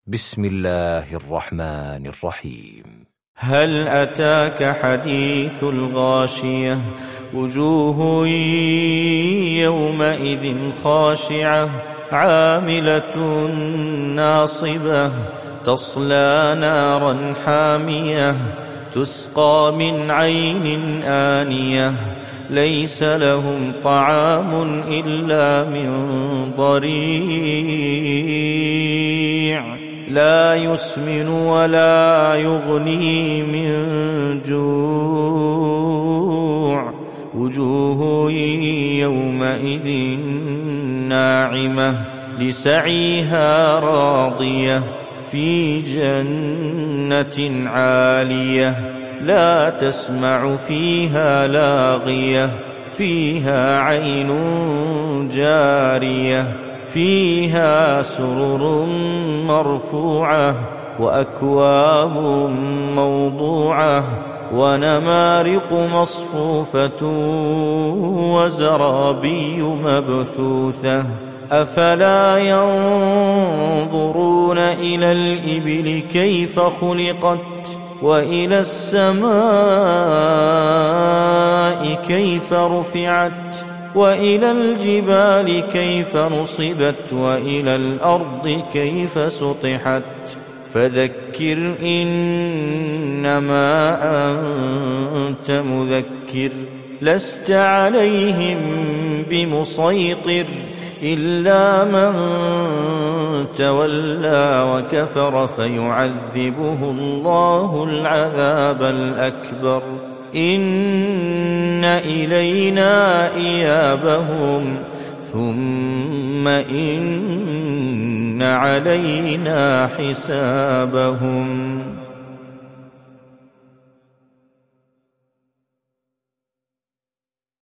بسم الله الرحمن الرحيم. هل أتاك حديث الغاشية وجوه يومئذ خاشعة عاملة ناصبة تصلى نارا حامية تسقى من عين آنية ليس لهم طعام إلا من ضريع لا يسمن ولا يغني من جوع وجوه يومئذ ناعمة لسعيها راضية في جنة عالية لا تسمع فيها لاغية فيها عين جارية فيها سرر مرفوعة وأكواب موضوعة ونمارق مصفوفة وزرابي مبثوثة أفلا ينظرون إلى الإبل كيف خلقت وإلى السماء كيف رفعت وإلى الجبال كيف نصبت وإلى الأرض كيف سطحت فذكر إنما أنت مذكر لست عليهم بمسيطر إلا من تولى وكفر فيعذبه الله العذاب الأكبر إن إلينا إيابهم ثم إن علينا حسابهم.